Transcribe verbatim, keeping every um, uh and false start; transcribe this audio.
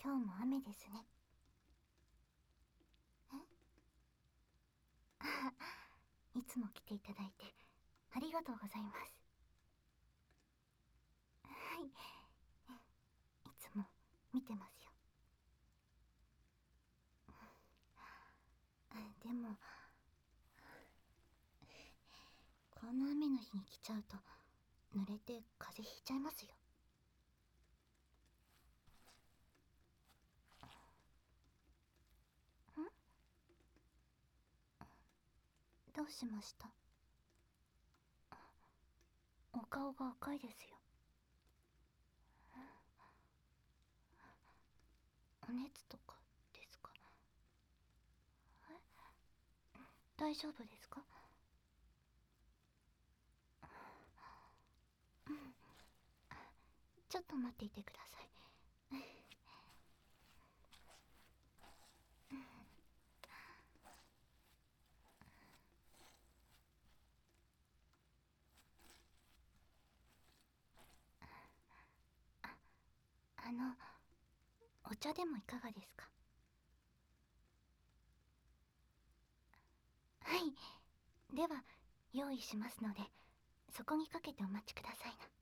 今日も雨ですね。あ、いつも来ていただいてありがとうございます。はい、いつも見てますよ。でもこんな雨の日に来ちゃうと濡れて風邪ひいちゃいますよ。ん？どうしました？お顔が赤いですよ。お熱とかですか？え、大丈夫ですか？うん、ちょっと待っていてください。あ、あの、お茶でもいかがですか？はい、では用意しますので、そこにかけてお待ちくださいな。